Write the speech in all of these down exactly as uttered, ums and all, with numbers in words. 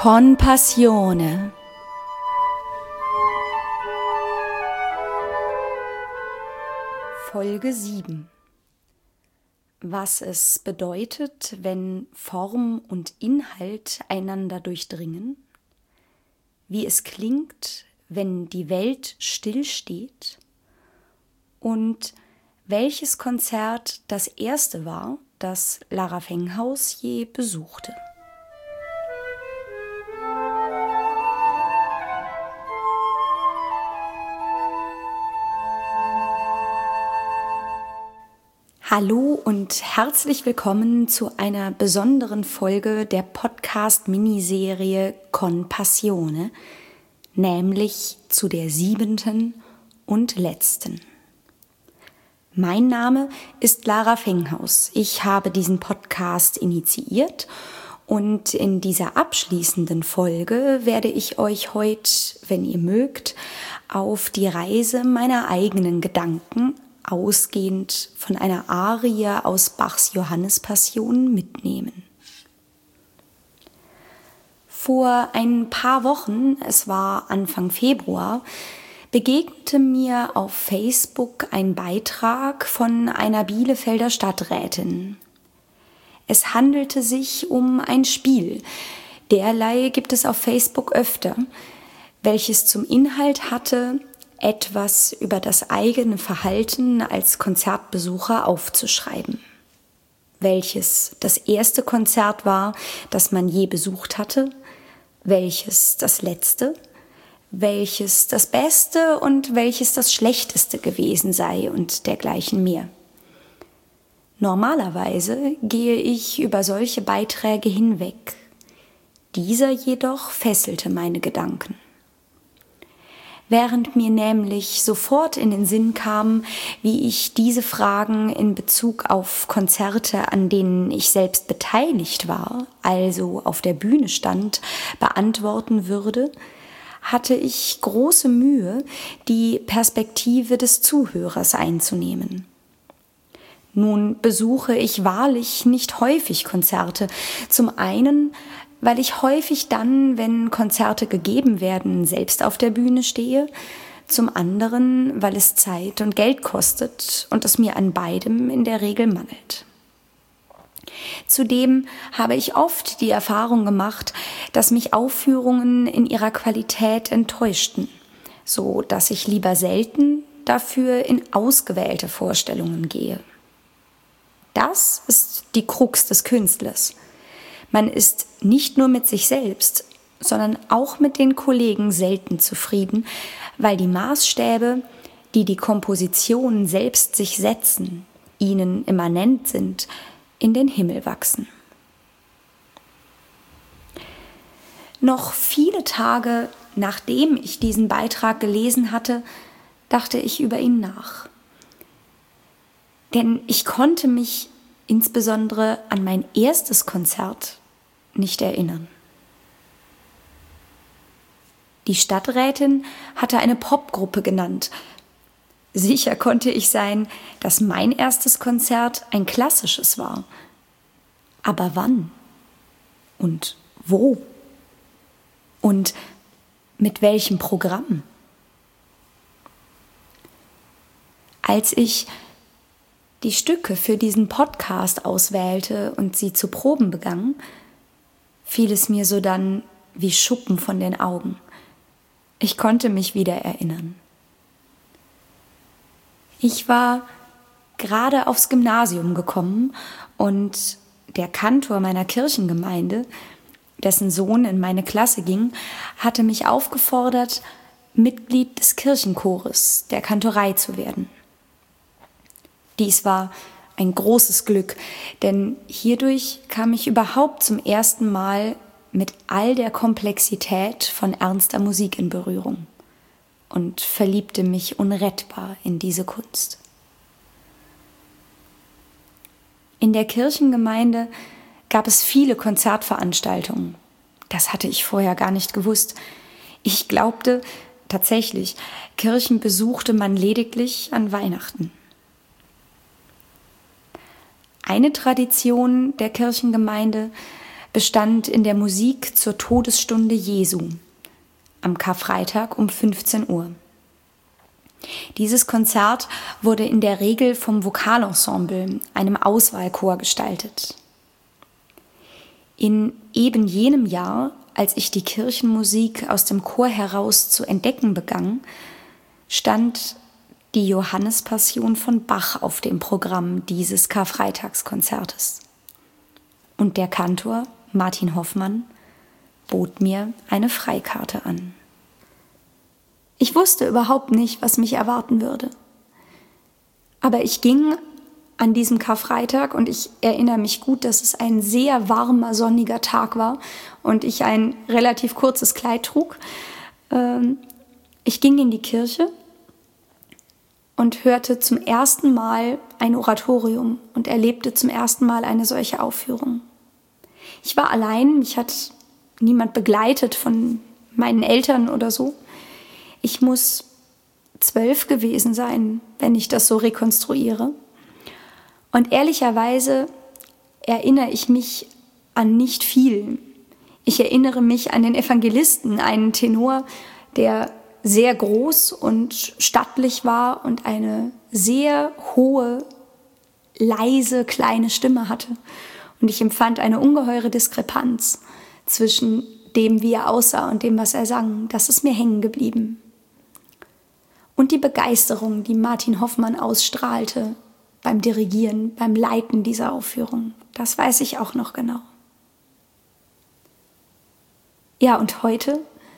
Con Passione. Folge sieben. Was es bedeutet, wenn Form und Inhalt einander durchdringen, wie es klingt, wenn die Welt stillsteht und welches Konzert das erste war, das Lara Fenghaus je besuchte. Hallo und herzlich willkommen zu einer besonderen Folge der Podcast-Miniserie Con Passione, nämlich zu der siebenten und letzten. Mein Name ist Lara Fenghaus. Ich habe diesen Podcast initiiert und in dieser abschließenden Folge werde ich euch heute, wenn ihr mögt, auf die Reise meiner eigenen Gedanken ausgehend von einer Arie aus Bachs Johannespassion mitnehmen. Vor ein paar Wochen, es war Anfang Februar, begegnete mir auf Facebook ein Beitrag von einer Bielefelder Stadträtin. Es handelte sich um ein Spiel, derlei gibt es auf Facebook öfter, welches zum Inhalt hatte, etwas über das eigene Verhalten als Konzertbesucher aufzuschreiben. Welches das erste Konzert war, das man je besucht hatte, welches das letzte, welches das Beste und welches das Schlechteste gewesen sei und dergleichen mehr. Normalerweise gehe ich über solche Beiträge hinweg. Dieser jedoch fesselte meine Gedanken. Während mir nämlich sofort in den Sinn kam, wie ich diese Fragen in Bezug auf Konzerte, an denen ich selbst beteiligt war, also auf der Bühne stand, beantworten würde, hatte ich große Mühe, die Perspektive des Zuhörers einzunehmen. Nun besuche ich wahrlich nicht häufig Konzerte. Zum einen, weil ich häufig dann, wenn Konzerte gegeben werden, selbst auf der Bühne stehe. Zum anderen, weil es Zeit und Geld kostet und es mir an beidem in der Regel mangelt. Zudem habe ich oft die Erfahrung gemacht, dass mich Aufführungen in ihrer Qualität enttäuschten, so dass ich lieber selten dafür in ausgewählte Vorstellungen gehe. Das ist die Krux des Künstlers. Man ist nicht nur mit sich selbst, sondern auch mit den Kollegen selten zufrieden, weil die Maßstäbe, die die Kompositionen selbst sich setzen, ihnen immanent sind, in den Himmel wachsen. Noch viele Tage, nachdem ich diesen Beitrag gelesen hatte, dachte ich über ihn nach. Denn ich konnte mich insbesondere an mein erstes Konzert nicht erinnern. Die Stadträtin hatte eine Popgruppe genannt. Sicher konnte ich sein, dass mein erstes Konzert ein klassisches war. Aber wann? Und wo? Und mit welchem Programm? Als ich die Stücke für diesen Podcast auswählte und sie zu proben begann, fiel es mir sodann wie Schuppen von den Augen. Ich konnte mich wieder erinnern. Ich war gerade aufs Gymnasium gekommen und der Kantor meiner Kirchengemeinde, dessen Sohn in meine Klasse ging, hatte mich aufgefordert, Mitglied des Kirchenchores der Kantorei zu werden. Dies war ein großes Glück, denn hierdurch kam ich überhaupt zum ersten Mal mit all der Komplexität von ernster Musik in Berührung und verliebte mich unrettbar in diese Kunst. In der Kirchengemeinde gab es viele Konzertveranstaltungen. Das hatte ich vorher gar nicht gewusst. Ich glaubte tatsächlich, Kirchen besuchte man lediglich an Weihnachten. Eine Tradition der Kirchengemeinde bestand in der Musik zur Todesstunde Jesu am Karfreitag um fünfzehn Uhr. Dieses Konzert wurde in der Regel vom Vokalensemble, einem Auswahlchor, gestaltet. In eben jenem Jahr, als ich die Kirchenmusik aus dem Chor heraus zu entdecken begann, stand die Johannespassion von Bach auf dem Programm dieses Karfreitagskonzertes. Und der Kantor, Martin Hoffmann, bot mir eine Freikarte an. Ich wusste überhaupt nicht, was mich erwarten würde. Aber ich ging an diesem Karfreitag und ich erinnere mich gut, dass es ein sehr warmer, sonniger Tag war und ich ein relativ kurzes Kleid trug. Ich ging in die Kirche und hörte zum ersten Mal ein Oratorium und erlebte zum ersten Mal eine solche Aufführung. Ich war allein, mich hat niemand begleitet von meinen Eltern oder so. Ich muss zwölf gewesen sein, wenn ich das so rekonstruiere. Und ehrlicherweise erinnere ich mich an nicht viel. Ich erinnere mich an den Evangelisten, einen Tenor, der sehr groß und stattlich war und eine sehr hohe, leise, kleine Stimme hatte. Und ich empfand eine ungeheure Diskrepanz zwischen dem, wie er aussah und dem, was er sang. Das ist mir hängen geblieben. Und die Begeisterung, die Martin Hoffmann ausstrahlte beim Dirigieren, beim Leiten dieser Aufführung, das weiß ich auch noch genau. Ja, und heute,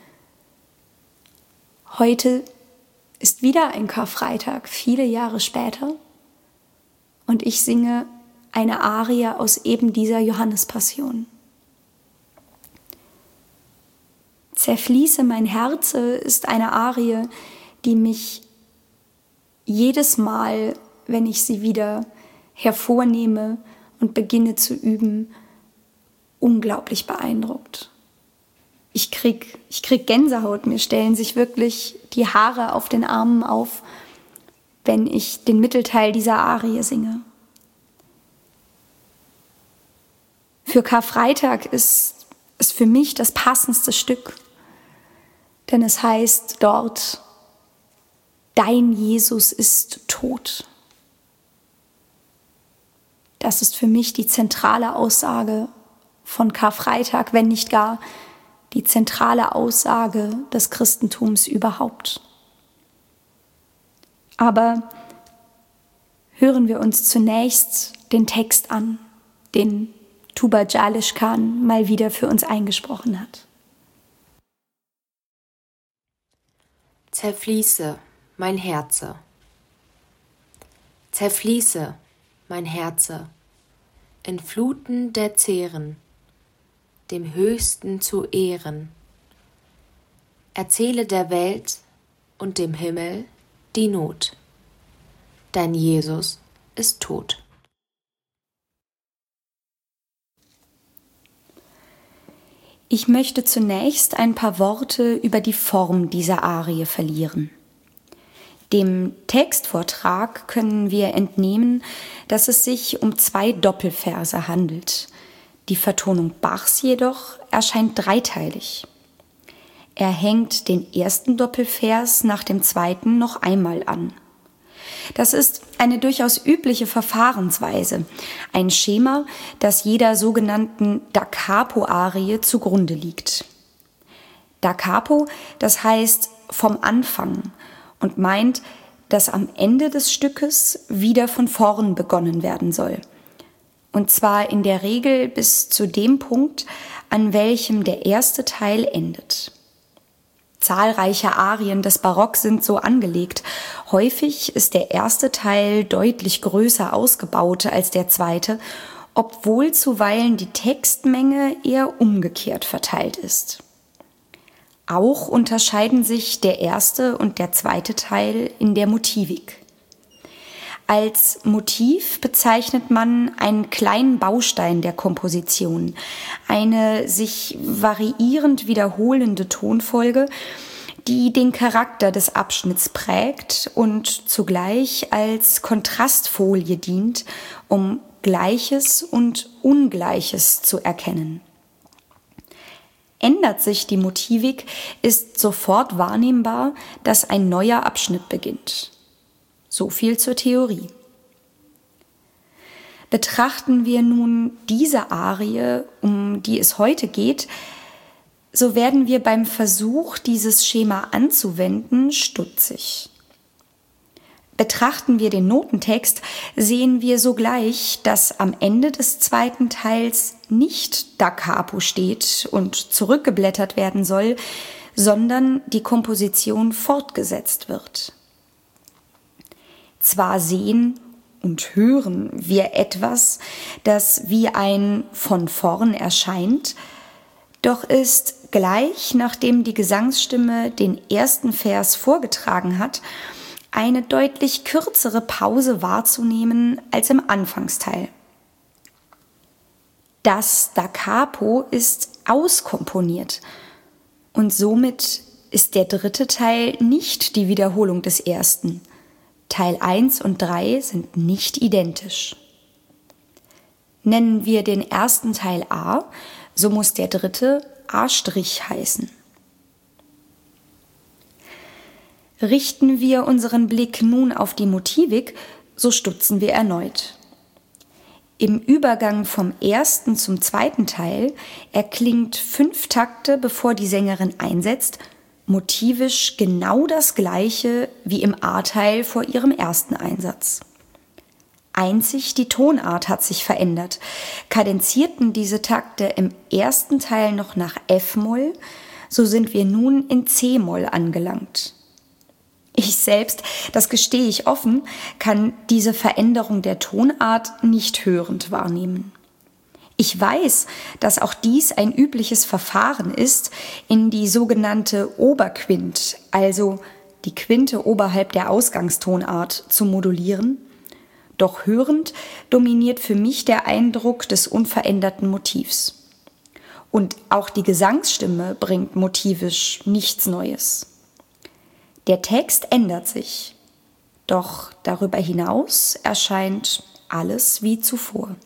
heute ist wieder ein Karfreitag, viele Jahre später, und ich singe eine Arie aus eben dieser Johannespassion. Zerfließe mein Herze ist eine Arie, die mich jedes Mal, wenn ich sie wieder hervornehme und beginne zu üben, unglaublich beeindruckt. Ich krieg, ich krieg Gänsehaut, mir stellen sich wirklich die Haare auf den Armen auf, wenn ich den Mittelteil dieser Arie singe. Für Karfreitag ist es für mich das passendste Stück, denn es heißt dort: Dein Jesus ist tot. Das ist für mich die zentrale Aussage von Karfreitag, wenn nicht gar die zentrale Aussage des Christentums überhaupt. Aber hören wir uns zunächst den Text an, den Tuba Jalishkan mal wieder für uns eingesprochen hat. Zerfließe mein Herze, zerfließe mein Herze in Fluten der Zehren, dem Höchsten zu Ehren. Erzähle der Welt und dem Himmel die Not. Dein Jesus ist tot. Ich möchte zunächst ein paar Worte über die Form dieser Arie verlieren. Dem Textvortrag können wir entnehmen, dass es sich um zwei Doppelverse handelt. Die Vertonung Bachs jedoch erscheint dreiteilig. Er hängt den ersten Doppelvers nach dem zweiten noch einmal an. Das ist eine durchaus übliche Verfahrensweise, ein Schema, das jeder sogenannten Da Capo-Arie zugrunde liegt. Da Capo, das heißt vom Anfang, und meint, dass am Ende des Stückes wieder von vorn begonnen werden soll. Und zwar in der Regel bis zu dem Punkt, an welchem der erste Teil endet. Zahlreiche Arien des Barock sind so angelegt. Häufig ist der erste Teil deutlich größer ausgebaut als der zweite, obwohl zuweilen die Textmenge eher umgekehrt verteilt ist. Auch unterscheiden sich der erste und der zweite Teil in der Motivik. Als Motiv bezeichnet man einen kleinen Baustein der Komposition, eine sich variierend wiederholende Tonfolge, die den Charakter des Abschnitts prägt und zugleich als Kontrastfolie dient, um Gleiches und Ungleiches zu erkennen. Ändert sich die Motivik, ist sofort wahrnehmbar, dass ein neuer Abschnitt beginnt. So viel zur Theorie. Betrachten wir nun diese Arie, um die es heute geht, so werden wir beim Versuch, dieses Schema anzuwenden, stutzig. Betrachten wir den Notentext, sehen wir sogleich, dass am Ende des zweiten Teils nicht da capo steht und zurückgeblättert werden soll, sondern die Komposition fortgesetzt wird. Zwar sehen und hören wir etwas, das wie ein von vorn erscheint, doch ist gleich nachdem die Gesangsstimme den ersten Vers vorgetragen hat, eine deutlich kürzere Pause wahrzunehmen als im Anfangsteil. Das da capo ist auskomponiert und somit ist der dritte Teil nicht die Wiederholung des ersten. Teil eins und drei sind nicht identisch. Nennen wir den ersten Teil A, so muss der dritte A' heißen. Richten wir unseren Blick nun auf die Motivik, so stutzen wir erneut. Im Übergang vom ersten zum zweiten Teil erklingt fünf Takte, bevor die Sängerin einsetzt, motivisch genau das Gleiche wie im A-Teil vor ihrem ersten Einsatz. Einzig die Tonart hat sich verändert. Kadenzierten diese Takte im ersten Teil noch nach F-Moll, so sind wir nun in C-Moll angelangt. Ich selbst, das gestehe ich offen, kann diese Veränderung der Tonart nicht hörend wahrnehmen. Ich weiß, dass auch dies ein übliches Verfahren ist, in die sogenannte Oberquint, also die Quinte oberhalb der Ausgangstonart, zu modulieren. Doch hörend dominiert für mich der Eindruck des unveränderten Motivs. Und auch die Gesangsstimme bringt motivisch nichts Neues. Der Text ändert sich, doch darüber hinaus erscheint alles wie zuvor.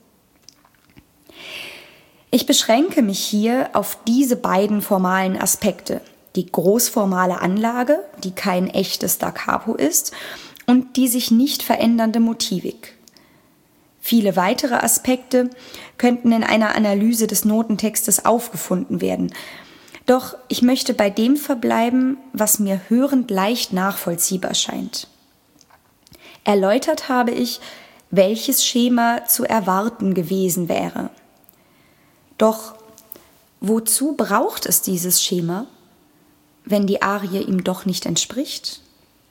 Ich beschränke mich hier auf diese beiden formalen Aspekte, die großformale Anlage, die kein echtes da capo ist, und die sich nicht verändernde Motivik. Viele weitere Aspekte könnten in einer Analyse des Notentextes aufgefunden werden. Doch ich möchte bei dem verbleiben, was mir hörend leicht nachvollziehbar scheint. Erläutert habe ich, welches Schema zu erwarten gewesen wäre. Doch wozu braucht es dieses Schema, wenn die Arie ihm doch nicht entspricht?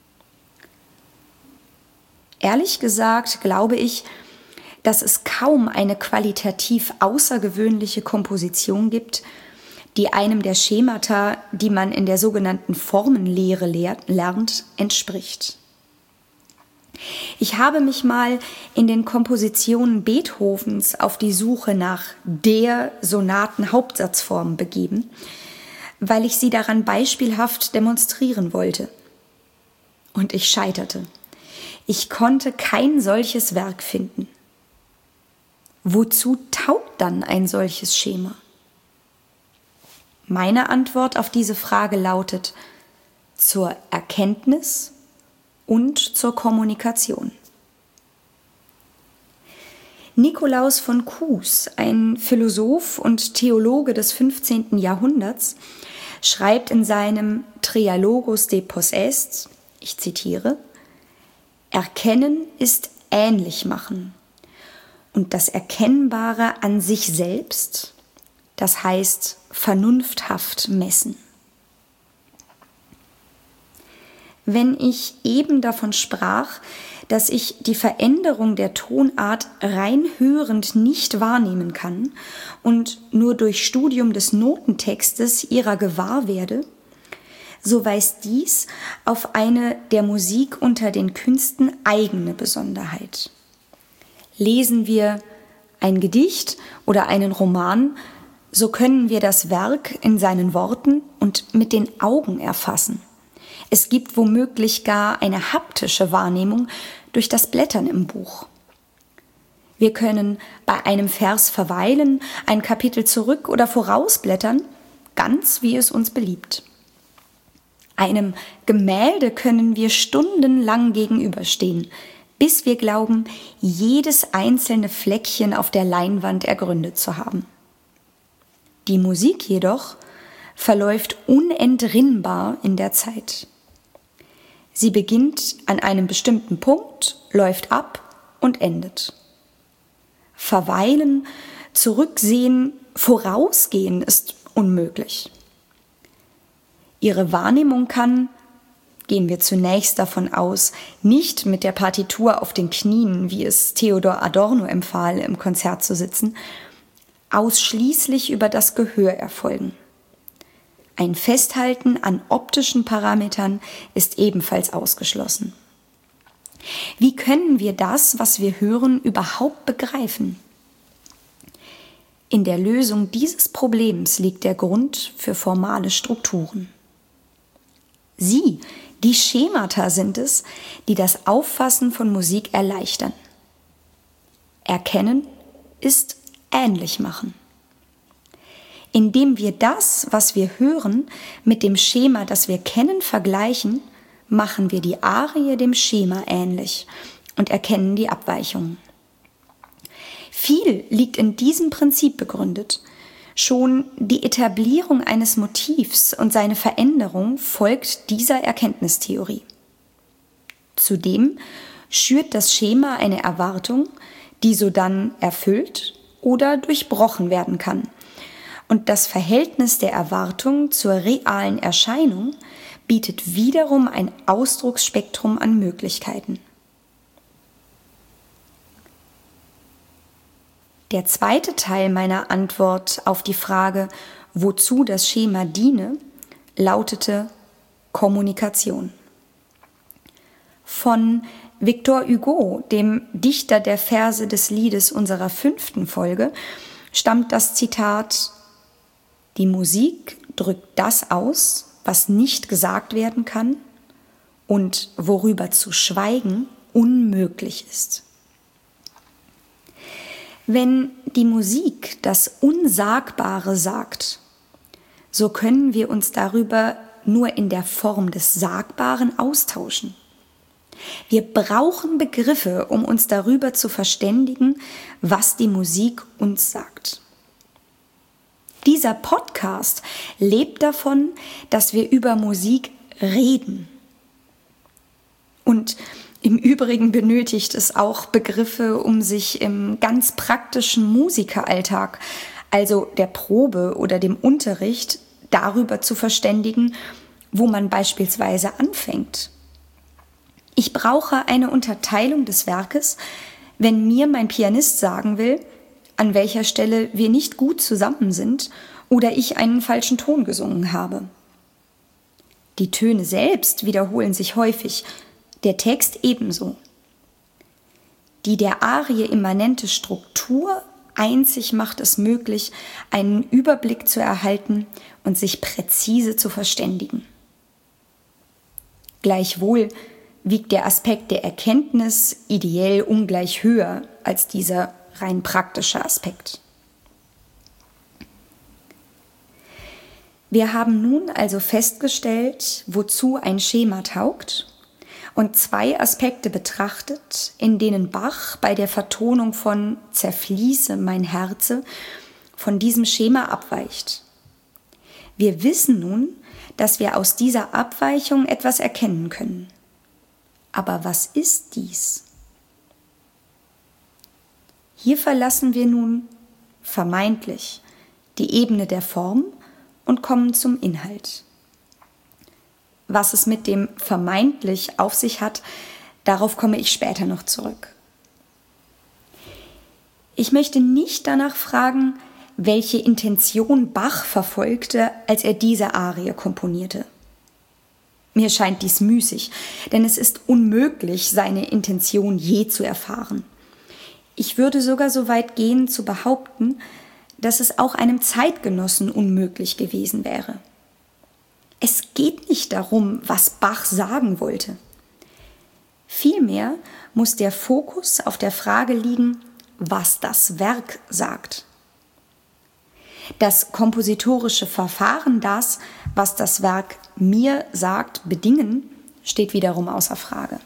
Ehrlich gesagt glaube ich, dass es kaum eine qualitativ außergewöhnliche Komposition gibt, die einem der Schemata, die man in der sogenannten Formenlehre lernt, entspricht. Ich habe mich mal in den Kompositionen Beethovens auf die Suche nach der Sonaten-Hauptsatzform begeben, weil ich sie daran beispielhaft demonstrieren wollte. Und ich scheiterte. Ich konnte kein solches Werk finden. Wozu taugt dann ein solches Schema? Meine Antwort auf diese Frage lautet: zur Erkenntnis und zur Kommunikation. Nikolaus von Kues, ein Philosoph und Theologe des fünfzehnten Jahrhunderts, schreibt in seinem Trialogus de Possest, ich zitiere: Erkennen ist ähnlich machen. Und das Erkennbare an sich selbst, das heißt vernunfthaft messen. Wenn ich eben davon sprach, dass ich die Veränderung der Tonart rein hörend nicht wahrnehmen kann und nur durch Studium des Notentextes ihrer gewahr werde, so weist dies auf eine der Musik unter den Künsten eigene Besonderheit. Lesen wir ein Gedicht oder einen Roman, so können wir das Werk in seinen Worten und mit den Augen erfassen. Es gibt womöglich gar eine haptische Wahrnehmung durch das Blättern im Buch. Wir können bei einem Vers verweilen, ein Kapitel zurück oder vorausblättern, ganz wie es uns beliebt. Einem Gemälde können wir stundenlang gegenüberstehen, bis wir glauben, jedes einzelne Fleckchen auf der Leinwand ergründet zu haben. Die Musik jedoch verläuft unentrinnbar in der Zeit. Sie beginnt an einem bestimmten Punkt, läuft ab und endet. Verweilen, zurücksehen, vorausgehen ist unmöglich. Ihre Wahrnehmung kann, gehen wir zunächst davon aus, nicht mit der Partitur auf den Knien, wie es Theodor Adorno empfahl, im Konzert zu sitzen, ausschließlich über das Gehör erfolgen. Ein Festhalten an optischen Parametern ist ebenfalls ausgeschlossen. Wie können wir das, was wir hören, überhaupt begreifen? In der Lösung dieses Problems liegt der Grund für formale Strukturen. Sie, die Schemata sind es, die das Auffassen von Musik erleichtern. Erkennen ist ähnlich machen. Indem wir das, was wir hören, mit dem Schema, das wir kennen, vergleichen, machen wir die Arie dem Schema ähnlich und erkennen die Abweichungen. Viel liegt in diesem Prinzip begründet. Schon die Etablierung eines Motivs und seine Veränderung folgt dieser Erkenntnistheorie. Zudem schürt das Schema eine Erwartung, die sodann erfüllt oder durchbrochen werden kann. Und das Verhältnis der Erwartung zur realen Erscheinung bietet wiederum ein Ausdrucksspektrum an Möglichkeiten. Der zweite Teil meiner Antwort auf die Frage, wozu das Schema diene, lautete Kommunikation. Von Victor Hugo, dem Dichter der Verse des Liedes unserer fünften Folge, stammt das Zitat: Die Musik drückt das aus, was nicht gesagt werden kann und worüber zu schweigen unmöglich ist. Wenn die Musik das Unsagbare sagt, so können wir uns darüber nur in der Form des Sagbaren austauschen. Wir brauchen Begriffe, um uns darüber zu verständigen, was die Musik uns sagt. Dieser Podcast lebt davon, dass wir über Musik reden. Und im Übrigen benötigt es auch Begriffe, um sich im ganz praktischen Musikeralltag, also der Probe oder dem Unterricht, darüber zu verständigen, wo man beispielsweise anfängt. Ich brauche eine Unterteilung des Werkes, wenn mir mein Pianist sagen will, an welcher Stelle wir nicht gut zusammen sind oder ich einen falschen Ton gesungen habe. Die Töne selbst wiederholen sich häufig, der Text ebenso. Die der Arie immanente Struktur einzig macht es möglich, einen Überblick zu erhalten und sich präzise zu verständigen. Gleichwohl wiegt der Aspekt der Erkenntnis ideell ungleich höher als dieser rein praktische Aspekt. Wir haben nun also festgestellt, wozu ein Schema taugt, und zwei Aspekte betrachtet, in denen Bach bei der Vertonung von Zerfließe mein Herze von diesem Schema abweicht. Wir wissen nun, dass wir aus dieser Abweichung etwas erkennen können. Aber was ist dies? Hier verlassen wir nun vermeintlich die Ebene der Form und kommen zum Inhalt. Was es mit dem vermeintlich auf sich hat, darauf komme ich später noch zurück. Ich möchte nicht danach fragen, welche Intention Bach verfolgte, als er diese Arie komponierte. Mir scheint dies müßig, denn es ist unmöglich, seine Intention je zu erfahren. Ich würde sogar so weit gehen, zu behaupten, dass es auch einem Zeitgenossen unmöglich gewesen wäre. Es geht nicht darum, was Bach sagen wollte. Vielmehr muss der Fokus auf der Frage liegen, was das Werk sagt. Das kompositorische Verfahren, das, was das Werk mir sagt, bedingen, steht wiederum außer Frage.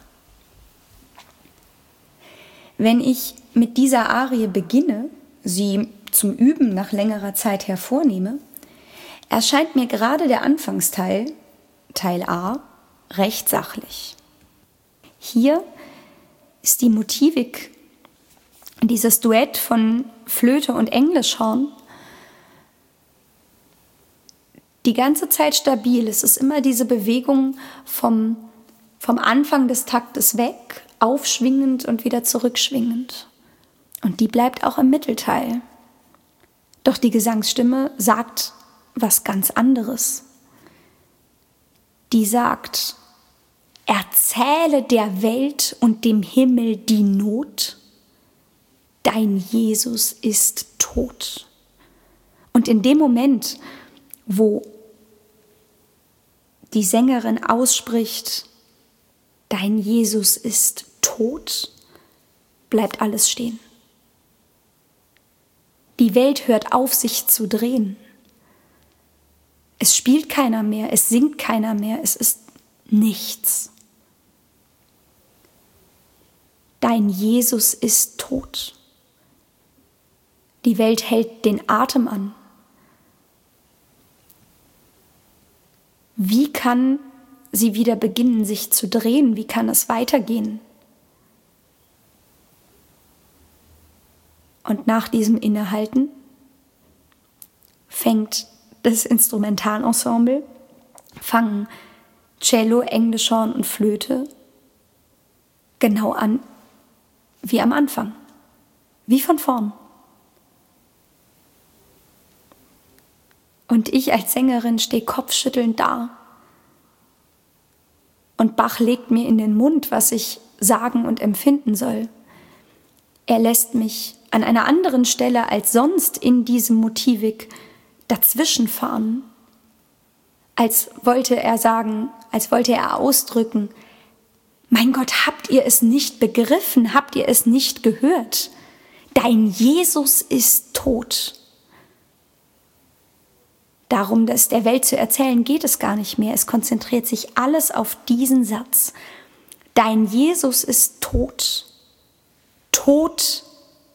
Wenn ich mit dieser Arie beginne, sie zum Üben nach längerer Zeit hervornehme, erscheint mir gerade der Anfangsteil, Teil A, recht sachlich. Hier ist die Motivik, dieses Duett von Flöte und Englischhorn, die ganze Zeit stabil. Es ist immer diese Bewegung vom, vom Anfang des Taktes weg, aufschwingend und wieder zurückschwingend. Und die bleibt auch im Mittelteil. Doch die Gesangsstimme sagt was ganz anderes. Die sagt: Erzähle der Welt und dem Himmel die Not, dein Jesus ist tot. Und in dem Moment, wo die Sängerin ausspricht, dein Jesus ist tot, bleibt alles stehen. Die Welt hört auf, sich zu drehen. Es spielt keiner mehr, es singt keiner mehr, es ist nichts. Dein Jesus ist tot. Die Welt hält den Atem an. Wie kann sie wieder beginnen, sich zu drehen? Wie kann es weitergehen? Und nach diesem Innehalten fängt das Instrumentalensemble, fangen Cello, Englischhorn und Flöte genau an wie am Anfang, wie von vorn. Und ich als Sängerin stehe kopfschüttelnd da. Und Bach legt mir in den Mund, was ich sagen und empfinden soll. Er lässt mich an einer anderen Stelle als sonst in diesem Motivik dazwischenfahren, als wollte er sagen, als wollte er ausdrücken: Mein Gott, habt ihr es nicht begriffen? Habt ihr es nicht gehört? Dein Jesus ist tot. Darum, das der Welt zu erzählen, geht es gar nicht mehr. Es konzentriert sich alles auf diesen Satz. Dein Jesus ist tot. Tot.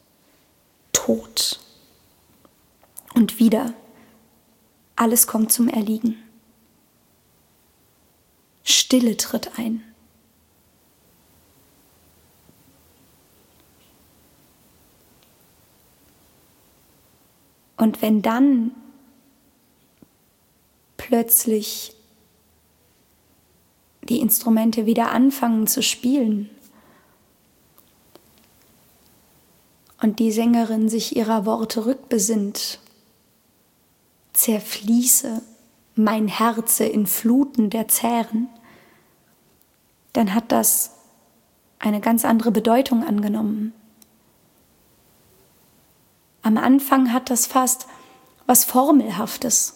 Tot. Und wieder. Alles kommt zum Erliegen. Stille tritt ein. Und wenn dann plötzlich die Instrumente wieder anfangen zu spielen und die Sängerin sich ihrer Worte rückbesinnt, zerfließe mein Herze in Fluten der Zähren, dann hat das eine ganz andere Bedeutung angenommen. Am Anfang hat das fast was Formelhaftes.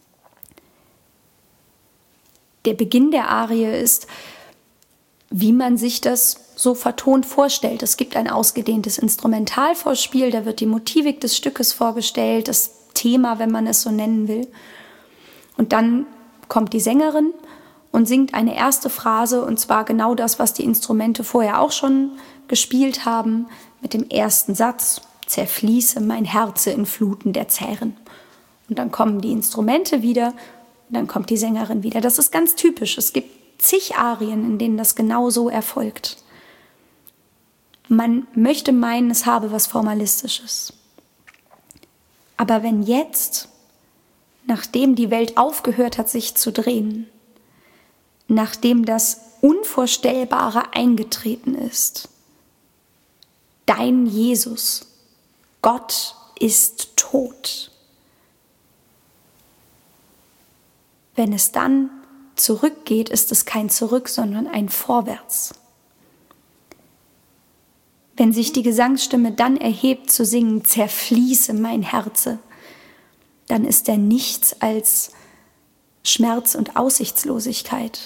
Der Beginn der Arie ist, wie man sich das so vertont vorstellt. Es gibt ein ausgedehntes Instrumentalvorspiel, da wird die Motivik des Stückes vorgestellt, das Thema, wenn man es so nennen will. Und dann kommt die Sängerin und singt eine erste Phrase, und zwar genau das, was die Instrumente vorher auch schon gespielt haben, mit dem ersten Satz: Zerfließe mein Herze in Fluten der Zähren. Und dann kommen die Instrumente wieder. Und dann kommt die Sängerin wieder. Das ist ganz typisch. Es gibt zig Arien, in denen das genau so erfolgt. Man möchte meinen, es habe was Formalistisches. Aber wenn jetzt, nachdem die Welt aufgehört hat, sich zu drehen, nachdem das Unvorstellbare eingetreten ist, dein Jesus, Gott ist tot, wenn es dann zurückgeht, ist es kein Zurück, sondern ein Vorwärts. Wenn sich die Gesangsstimme dann erhebt zu singen, zerfließe mein Herze, dann ist er nichts als Schmerz und Aussichtslosigkeit.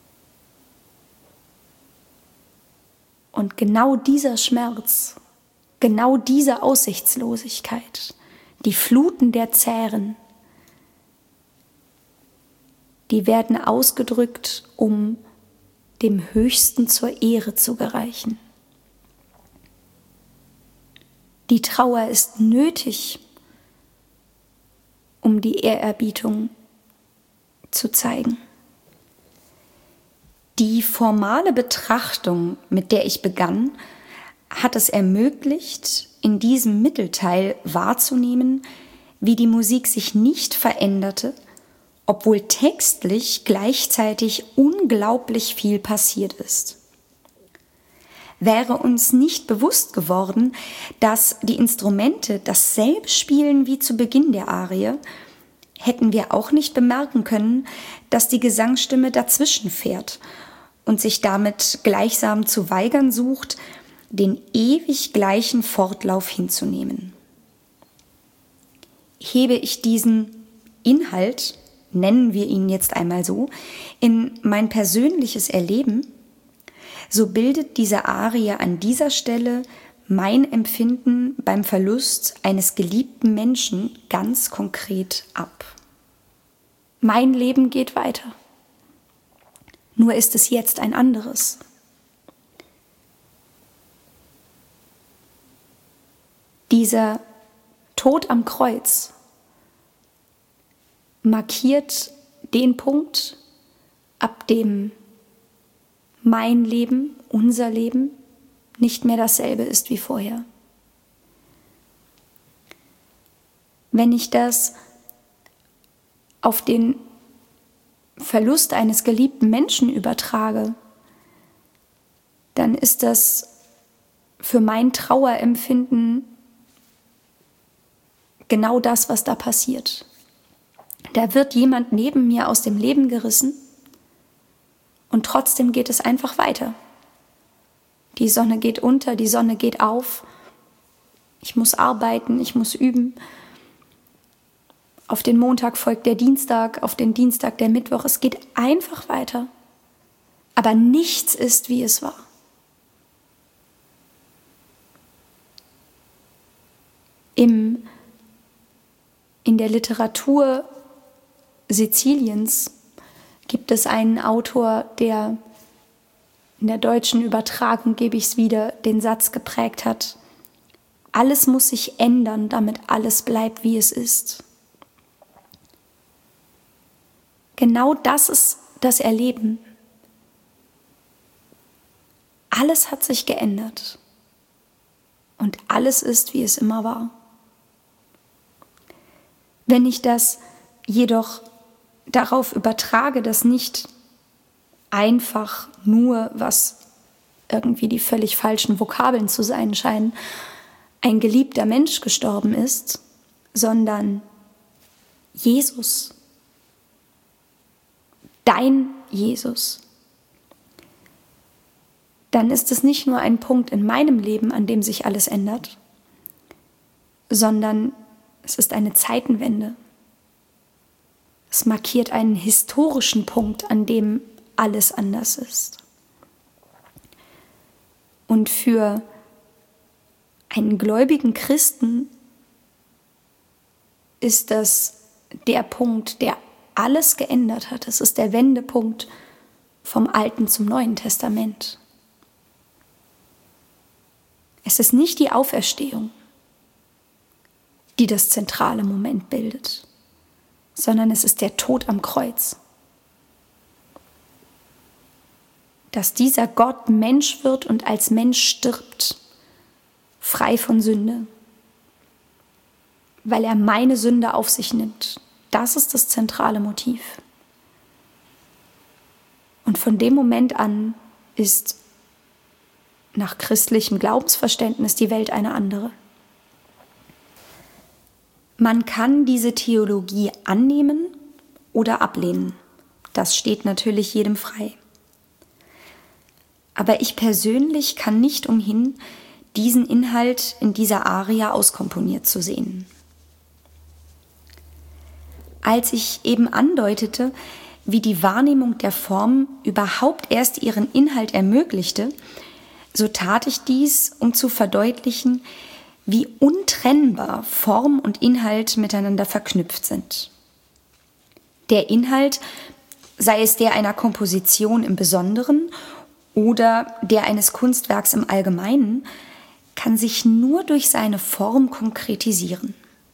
Und genau dieser Schmerz, genau diese Aussichtslosigkeit, die Fluten der Zähren, die werden ausgedrückt, um dem Höchsten zur Ehre zu gereichen. Die Trauer ist nötig, um die Ehrerbietung zu zeigen. Die formale Betrachtung, mit der ich begann, hat es ermöglicht, in diesem Mittelteil wahrzunehmen, wie die Musik sich nicht veränderte, obwohl textlich gleichzeitig unglaublich viel passiert ist. Wäre uns nicht bewusst geworden, dass die Instrumente dasselbe spielen wie zu Beginn der Arie, hätten wir auch nicht bemerken können, dass die Gesangsstimme dazwischen fährt und sich damit gleichsam zu weigern sucht, den ewig gleichen Fortlauf hinzunehmen. Hebe ich diesen Inhalt, nennen wir ihn jetzt einmal so, in mein persönliches Erleben, so bildet diese Arie an dieser Stelle mein Empfinden beim Verlust eines geliebten Menschen ganz konkret ab. Mein Leben geht weiter. Nur ist es jetzt ein anderes. Dieser Tod am Kreuz markiert den Punkt, ab dem mein Leben, unser Leben, nicht mehr dasselbe ist wie vorher. Wenn ich das auf den Verlust eines geliebten Menschen übertrage, dann ist das für mein Trauerempfinden genau das, was da passiert. Da wird jemand neben mir aus dem Leben gerissen und trotzdem geht es einfach weiter. Die Sonne geht unter, die Sonne geht auf. Ich muss arbeiten, ich muss üben. Auf den Montag folgt der Dienstag, auf den Dienstag der Mittwoch. Es geht einfach weiter. Aber nichts ist, wie es war. Im, in der Literatur Siziliens gibt es einen Autor, der in der deutschen Übertragung, gebe ich es wieder, den Satz geprägt hat: Alles muss sich ändern, damit alles bleibt, wie es ist. Genau das ist das Erleben. Alles hat sich geändert und alles ist, wie es immer war. Wenn ich das jedoch darauf übertrage, dass nicht einfach nur, was irgendwie die völlig falschen Vokabeln zu sein scheinen, ein geliebter Mensch gestorben ist, sondern Jesus, dein Jesus, dann ist es nicht nur ein Punkt in meinem Leben, an dem sich alles ändert, sondern es ist eine Zeitenwende. Es markiert einen historischen Punkt, an dem alles anders ist. Und für einen gläubigen Christen ist das der Punkt, der alles geändert hat. Es ist der Wendepunkt vom Alten zum Neuen Testament. Es ist nicht die Auferstehung, die das zentrale Moment bildet, sondern es ist der Tod am Kreuz. Dass dieser Gott Mensch wird und als Mensch stirbt, frei von Sünde, weil er meine Sünde auf sich nimmt. Das ist das zentrale Motiv. Und von dem Moment an ist nach christlichem Glaubensverständnis die Welt eine andere. Man kann diese Theologie annehmen oder ablehnen. Das steht natürlich jedem frei. Aber ich persönlich kann nicht umhin, diesen Inhalt in dieser Aria auskomponiert zu sehen. Als ich eben andeutete, wie die Wahrnehmung der Form überhaupt erst ihren Inhalt ermöglichte, so tat ich dies, um zu verdeutlichen, wie untrennbar Form und Inhalt miteinander verknüpft sind. Der Inhalt, sei es der einer Komposition im Besonderen oder der eines Kunstwerks im Allgemeinen, kann sich nur durch seine Form konkretisieren.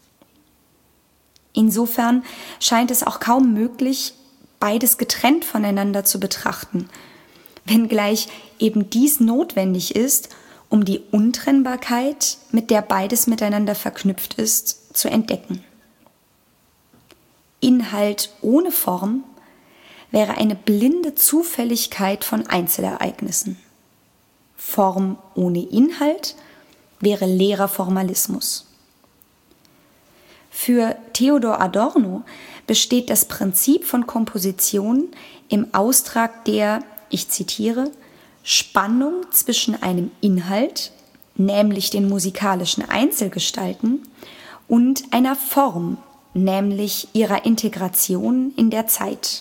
Insofern scheint es auch kaum möglich, beides getrennt voneinander zu betrachten, wenngleich eben dies notwendig ist, um die Untrennbarkeit, mit der beides miteinander verknüpft ist, zu entdecken. Inhalt ohne Form wäre eine blinde Zufälligkeit von Einzelereignissen. Form ohne Inhalt wäre leerer Formalismus. Für Theodor Adorno besteht das Prinzip von Komposition im Austrag der, ich zitiere, Spannung zwischen einem Inhalt, nämlich den musikalischen Einzelgestalten, und einer Form, nämlich ihrer Integration in der Zeit.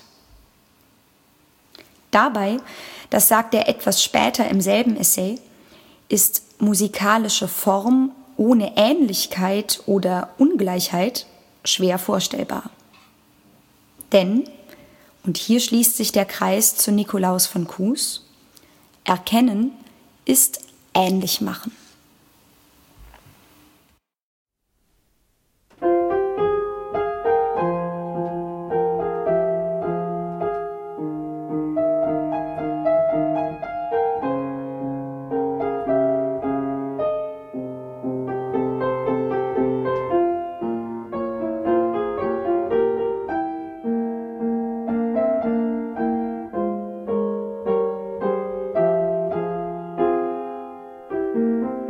Dabei, das sagt er etwas später im selben Essay, ist musikalische Form ohne Ähnlichkeit oder Ungleichheit schwer vorstellbar. Denn, und hier schließt sich der Kreis zu Nikolaus von Kues, Erkennen ist ähnlich machen. Thank you.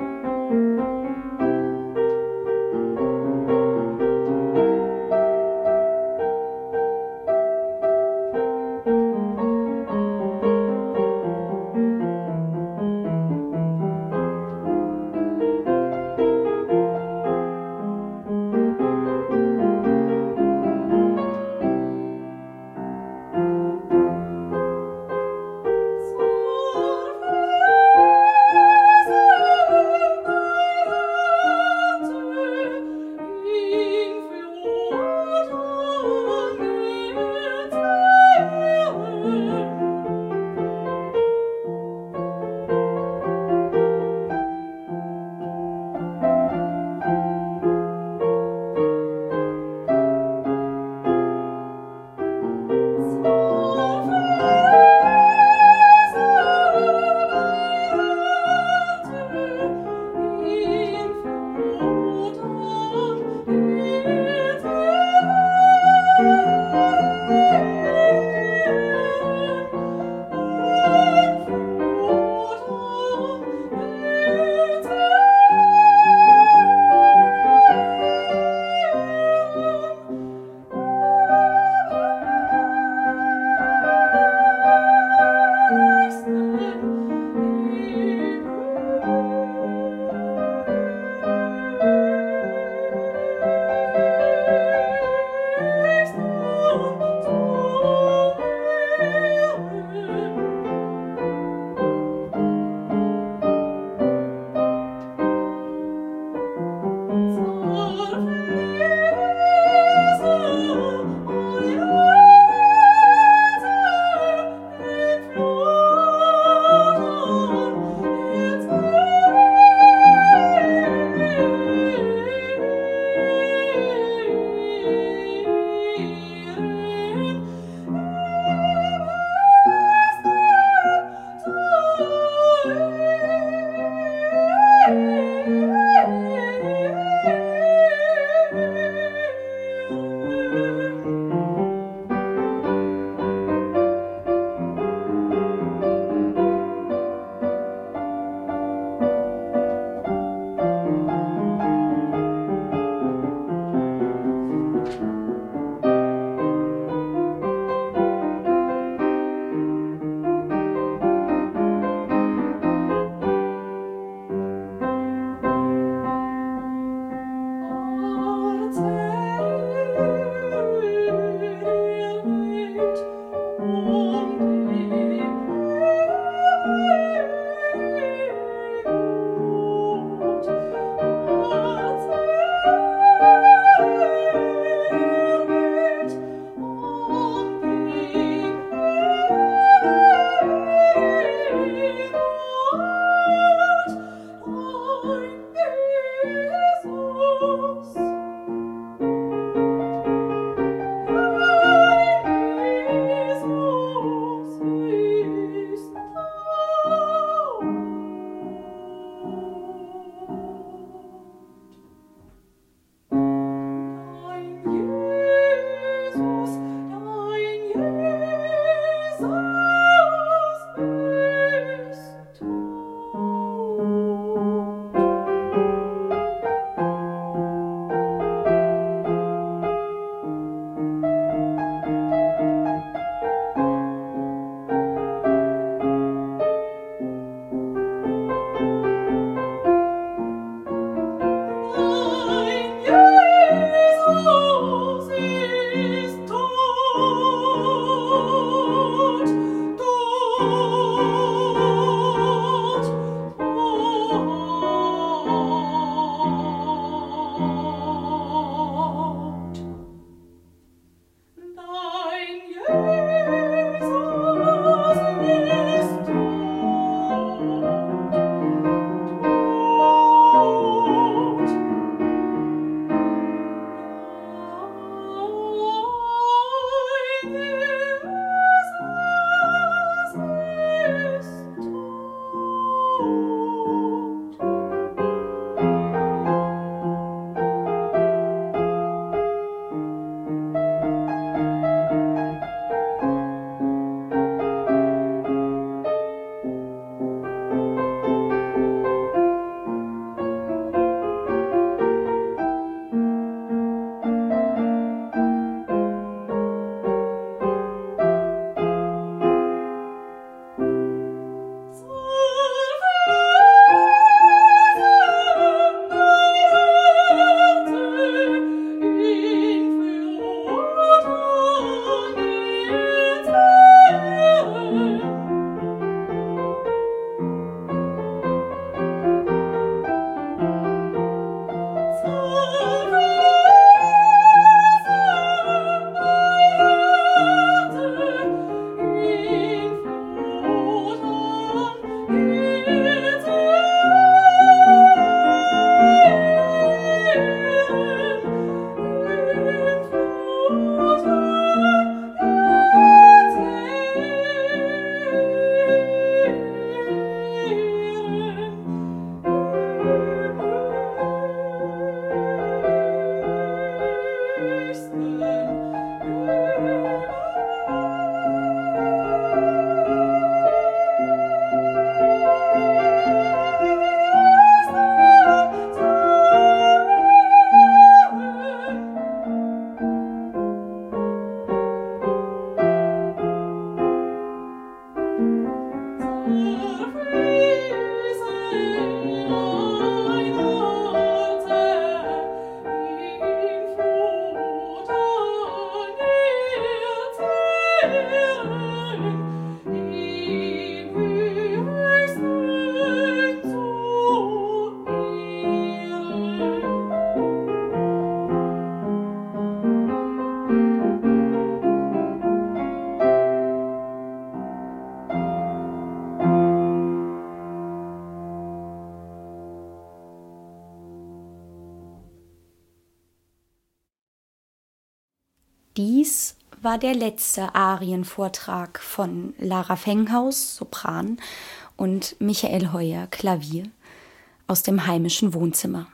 Dies war der letzte Arienvortrag von Lara Fenghaus, Sopran, und Michael Heuer, Klavier, aus dem heimischen Wohnzimmer.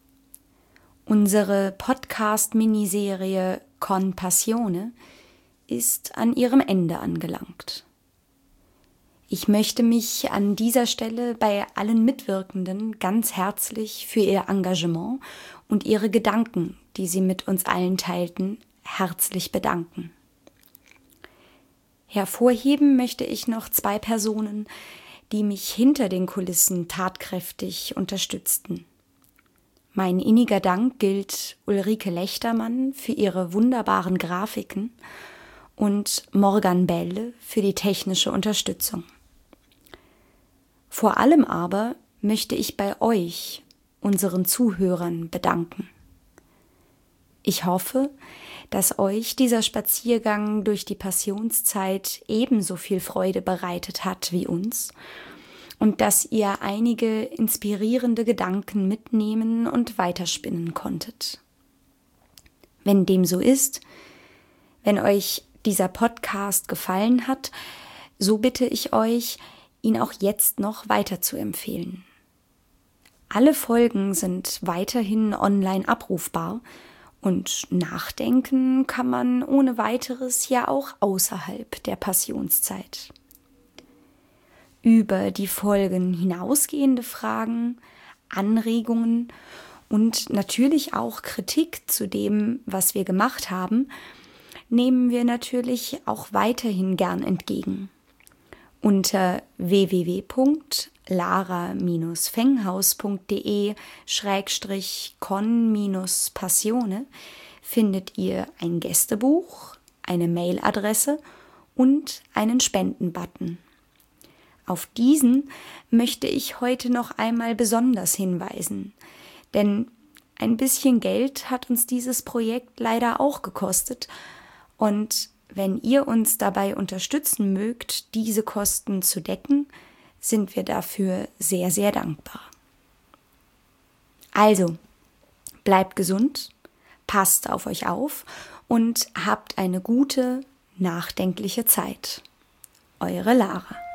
Unsere Podcast-Miniserie Con Passione ist an ihrem Ende angelangt. Ich möchte mich an dieser Stelle bei allen Mitwirkenden ganz herzlich für ihr Engagement und ihre Gedanken, die sie mit uns allen teilten, herzlich bedanken. Hervorheben möchte ich noch zwei Personen, die mich hinter den Kulissen tatkräftig unterstützten. Mein inniger Dank gilt Ulrike Lechtermann für ihre wunderbaren Grafiken und Morgan Belle für die technische Unterstützung. Vor allem aber möchte ich bei euch, unseren Zuhörern, bedanken. Ich hoffe, dass euch dieser Spaziergang durch die Passionszeit ebenso viel Freude bereitet hat wie uns und dass ihr einige inspirierende Gedanken mitnehmen und weiterspinnen konntet. Wenn dem so ist, wenn euch dieser Podcast gefallen hat, so bitte ich euch, ihn auch jetzt noch weiter zu empfehlen. Alle Folgen sind weiterhin online abrufbar und nachdenken kann man ohne weiteres ja auch außerhalb der Passionszeit. Über die Folgen hinausgehende Fragen, Anregungen und natürlich auch Kritik zu dem, was wir gemacht haben, nehmen wir natürlich auch weiterhin gern entgegen. Unter w w w punkt lara Bindestrich fenghaus punkt de Schrägstrich con Bindestrich passione findet ihr ein Gästebuch, eine Mailadresse und einen Spendenbutton. Auf diesen möchte ich heute noch einmal besonders hinweisen, denn ein bisschen Geld hat uns dieses Projekt leider auch gekostet und wenn ihr uns dabei unterstützen mögt, diese Kosten zu decken, sind wir dafür sehr, sehr dankbar. Also, bleibt gesund, passt auf euch auf und habt eine gute, nachdenkliche Zeit. Eure Lara.